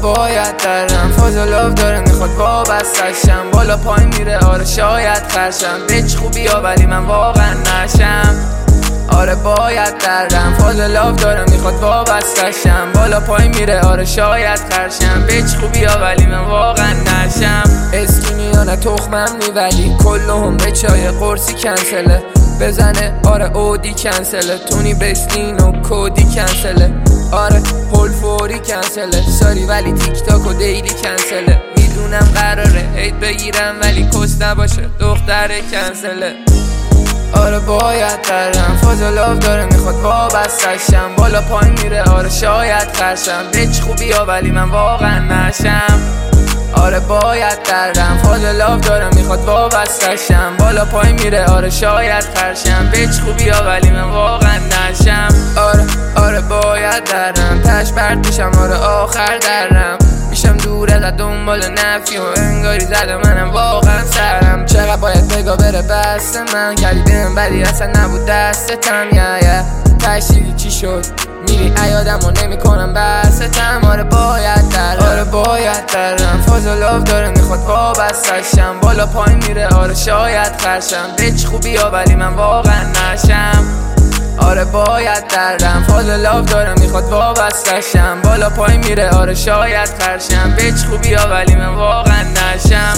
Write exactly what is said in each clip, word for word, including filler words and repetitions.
باید درم فاضلاف داره میخواد وابستشم، بالا پای میره آره شاید خرشم، بچ خوبی ها ولی من واقعا نشم. آره باید دردم فاضلاف داره میخواد وابستشم، بالا پای میره آره شاید خرشم، بچ خوبی ها ولی من واقعا نشم. اسکینی ها نه تخمم نی ولی کلهم به چای قرصی کنسله، بزنه آره اودی کنسله، تونی برسلین و کودی کنسله، آره هول فوری کنسله، ساری ولی تیک تاک و دیلی کنسله، میدونم قراره هیت بگیرم ولی کس نباشه دختره کنسله. آره باید درم فاضلاف داره میخواد وابستشم، بالا پای میره آره شاید خرشم، بچ خوبی ها ولی من واقعا نشم. آره باید دردم فاضلاف داره میخواد وابستشم، بالا پای میره آره شاید خرشم، بچ خوبی ها ولی من واقعا نشم. آره آره باید دردم تش برد میشم آره آخر درم میشم دور از دنبال نفی و انگاری زده منم واقعا سرم، چقدر باید بگا بره بست من کردی بهم ولی اصلا نبود دستتم یا یا تشریفی چی شد میری ایادم و نمی کنم بستم. آره باید درم آره باید درم فاضلاف داره میخواد وابستشم، بالا پای میره آره شاید خرشم، بچ خوبی ها ولی من واقعا نشم. آره باید دردم فاضلاف داره میخواد وابستشم، بالا پای میره آره شاید خرشم، بچ خوبی ها ولی من واقعا نشم.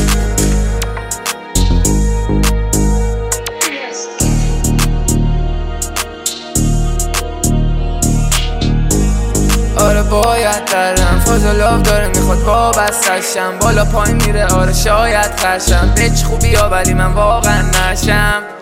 آره باید دردم فاضلاف داره میخواد وابستشم، بالا پای میره آره شاید خرشم، بچ خوبی ها ولی من واقعا نشم.